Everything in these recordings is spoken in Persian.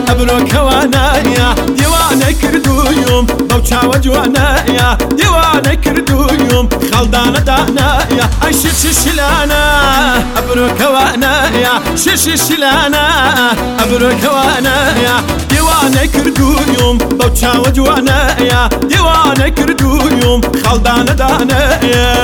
ابرو كوانايا ديوانه كردويوم بوچاوه جوانايا ديوانه كردويوم خلدانه دانايا اي شلانا ابرو كوانايا شلانا ابرو كوانايا ديوانه كردويوم بوچاوه جوانايا ديوانه كردويوم خلدانه دانايا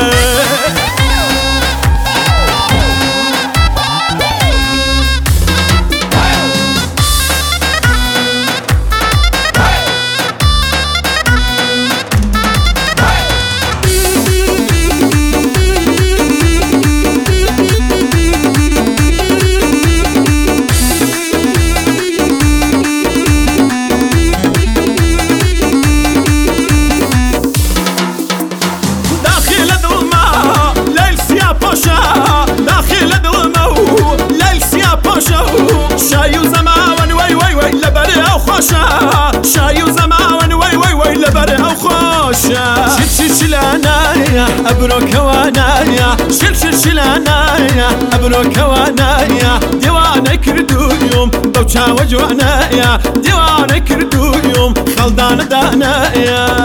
شاي وزمان وي وي وي لبري او خوشا شاي وزمان وي وي وي لبري او خوشا شلانايا ابرو كوانايا شلانايا ابرو كوانايا ديوانه كردويوم بوچا وجوانايا ديوانه كردويوم خلدان دانايا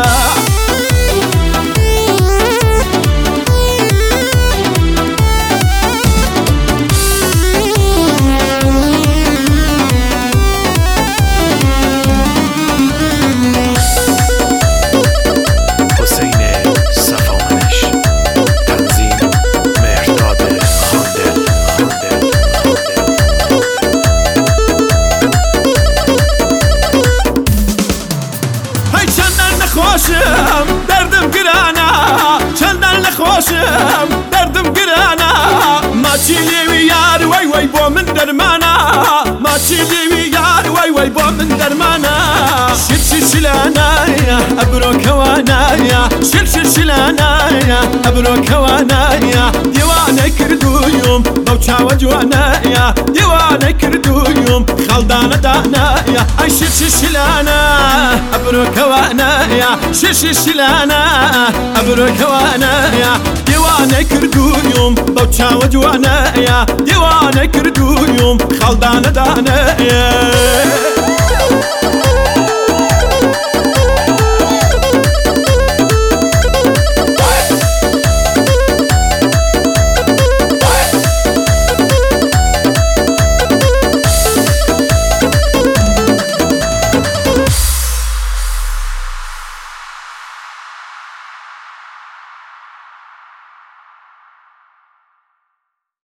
دردم گرانا چندان لخوشم دردم گرانا ما چیلی یار وی وی با من درمانا ما چیلی یار وی وی با من درمانا شلانايا ابرو كوانايا شلانايا ابرو كوانايا ديوانه كردويوم بوچاوه جوانايا ديوانه كردويوم خلدانه دانايا اي شلانا ابرو كوانايا شلانا ابرو كوانايا ديوانه كردويوم بوچاوه جوانايا ديوانه كردويوم خلدانه دانايا